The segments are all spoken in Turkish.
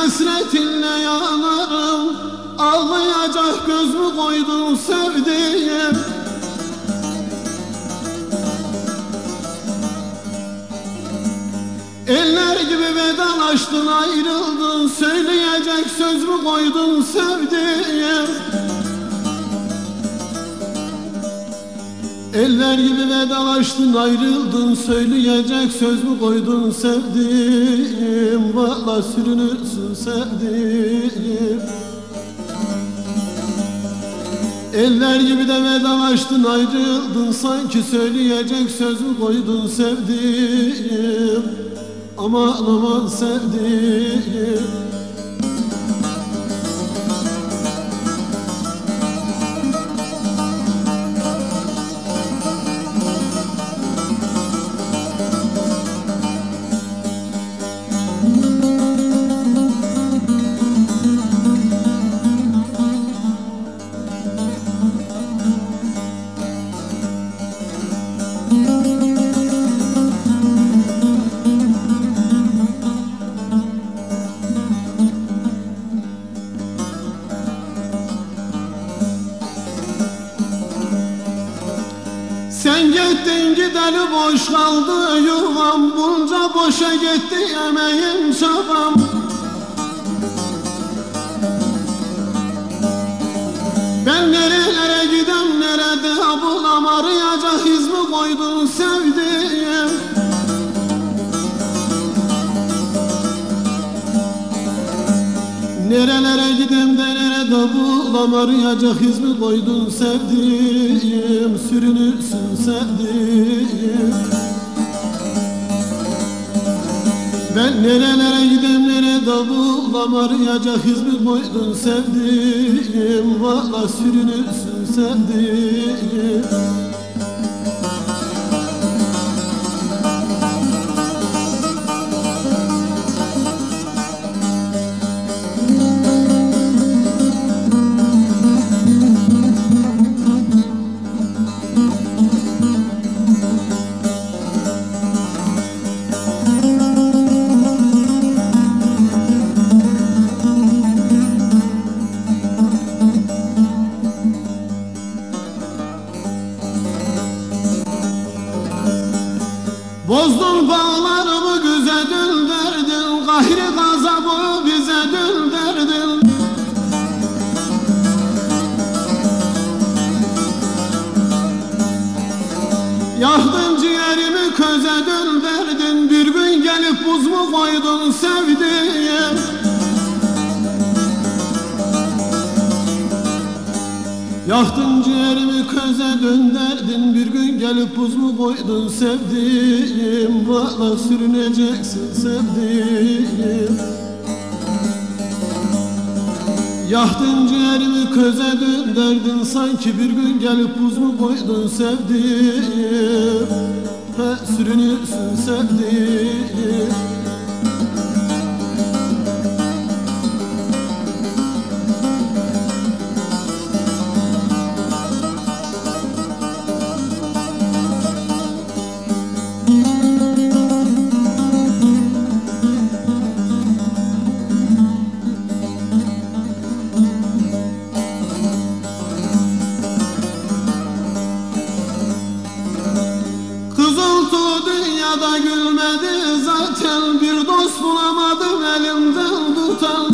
hasretinle yanarım, ağlayacak göz mü koydun sevdiğim? Eller gibi vedalaştın ayrıldın, söyleyecek söz mü koydun sevdiğim? Eller gibi vedalaştın ayrıldın, söyleyecek söz mü koydun sevdiğim? Valla sürünürsün sevdiğim. Eller gibi de vedalaştın ayrıldın, sanki söyleyecek söz mü koydun sevdiğim? Aman aman sevdiğim. Sen gittin gideli boş kaldı yuvam, bunca boşa gitti emeğim çabam. Ben nerelere gidem, nerede bulam, arayacak iz mi koydun sevdiğim? Nerelere gidem de nerede bulam, arayacak iz mi koydun sevdiğim? Sürünürsün sevdiğim. Ben nerelere gidem, nerede bulam, arayacak iz mi koydun sevdiğim? Valla sürünürsün sevdiğim. Bozdun bağlarımı güze dönderdin, gayri gazabı bize dönderdin. Yaktın ciğerimi köze dönderdin, bir gün gelip buz mu koydun sevdiğim? Yaktın ciğerimi köze dönderdin, bir gün gelip buz mu koydun sevdiğim? Valla sürüneceksin sevdiğim. Yaktın ciğerimi köze dönderdin, sanki bir gün gelip buz mu koydun sevdiğim? He, sürünürsün sevdiğim. Dünyada gülmedi zaten, bir dost bulamadım elimden tutan.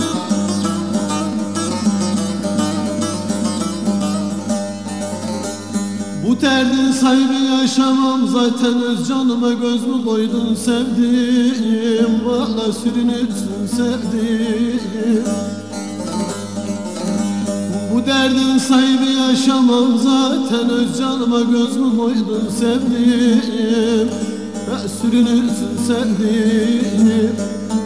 Bu derdin sahibi yaşamam zaten, öz canıma göz mü koydun sevdiğim? Valla sürünürsün sevdiğim. Bu derdin sahibi yaşamam zaten, öz canıma göz mü koydun sevdiğim? Sürünürsün sevdiğim.